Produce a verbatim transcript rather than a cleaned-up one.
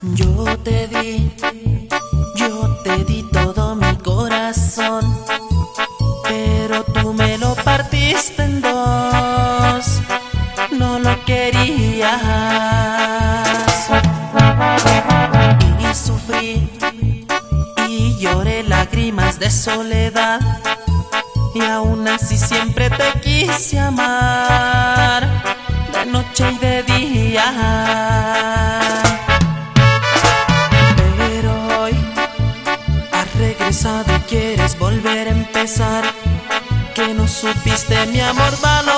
Yo te di, yo te di todo mi corazón, pero tú me lo partiste en dos, no lo querías. Y sufrí y lloré lágrimas de soledad, y aún así siempre te quise amar, de noche y de día. Regresado y quieres volver a empezar, que no supiste mi amor valorar.